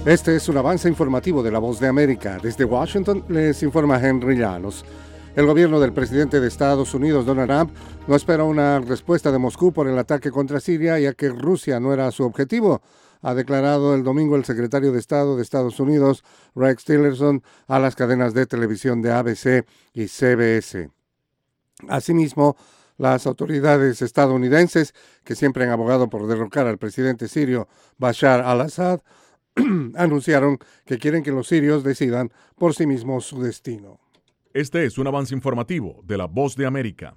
Este es un avance informativo de La Voz de América. Desde Washington les informa Henry Llanos. El gobierno del presidente de Estados Unidos, Donald Trump, no espera una respuesta de Moscú por el ataque contra Siria, ya que Rusia no era su objetivo, ha declarado el domingo el secretario de Estado de Estados Unidos, Rex Tillerson, a las cadenas de televisión de ABC y CBS. Asimismo, las autoridades estadounidenses, que siempre han abogado por derrocar al presidente sirio Bashar al-Assad, anunciaron que quieren que los sirios decidan por sí mismos su destino. Este es un avance informativo de La Voz de América.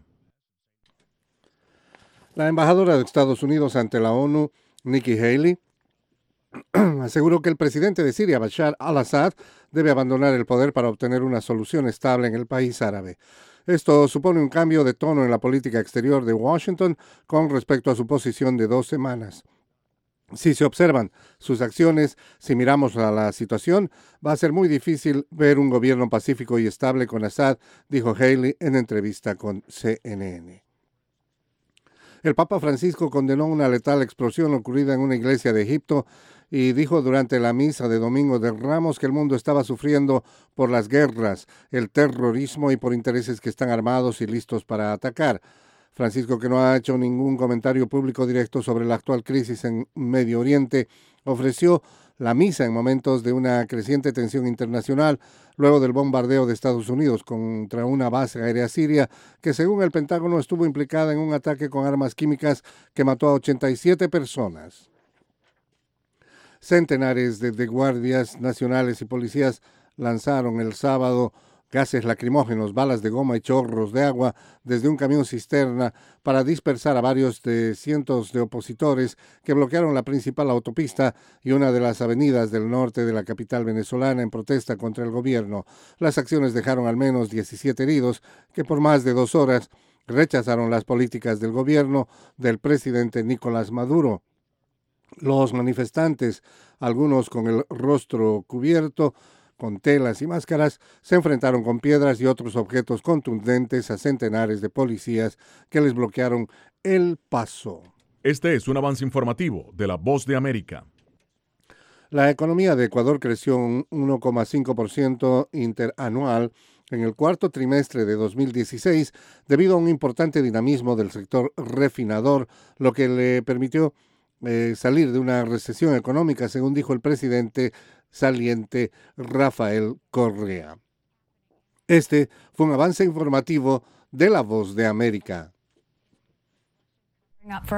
La embajadora de Estados Unidos ante la ONU, Nikki Haley, aseguró que el presidente de Siria, Bashar al-Assad, debe abandonar el poder para obtener una solución estable en el país árabe. Esto supone un cambio de tono en la política exterior de Washington con respecto a su posición de 2 semanas. Si se observan sus acciones, si miramos a la situación, va a ser muy difícil ver un gobierno pacífico y estable con Assad, dijo Haley en entrevista con CNN. El Papa Francisco condenó una letal explosión ocurrida en una iglesia de Egipto y dijo durante la misa de Domingo de Ramos que el mundo estaba sufriendo por las guerras, el terrorismo y por intereses que están armados y listos para atacar. Francisco, que no ha hecho ningún comentario público directo sobre la actual crisis en Medio Oriente, ofreció la misa en momentos de una creciente tensión internacional luego del bombardeo de Estados Unidos contra una base aérea siria que, según el Pentágono, estuvo implicada en un ataque con armas químicas que mató a 87 personas. Centenares de guardias nacionales y policías lanzaron el sábado gases lacrimógenos, balas de goma y chorros de agua desde un camión cisterna para dispersar a varios de cientos de opositores que bloquearon la principal autopista y una de las avenidas del norte de la capital venezolana en protesta contra el gobierno. Las acciones dejaron al menos 17 heridos que por más de 2 horas rechazaron las políticas del gobierno del presidente Nicolás Maduro. Los manifestantes, algunos con el rostro cubierto, con telas y máscaras, se enfrentaron con piedras y otros objetos contundentes a centenares de policías que les bloquearon el paso. Este es un avance informativo de La Voz de América. La economía de Ecuador creció un 1,5% interanual en el cuarto trimestre de 2016 debido a un importante dinamismo del sector refinador, lo que le permitió salir de una recesión económica, según dijo el presidente saliente Rafael Correa. Este fue un avance informativo de La Voz de América.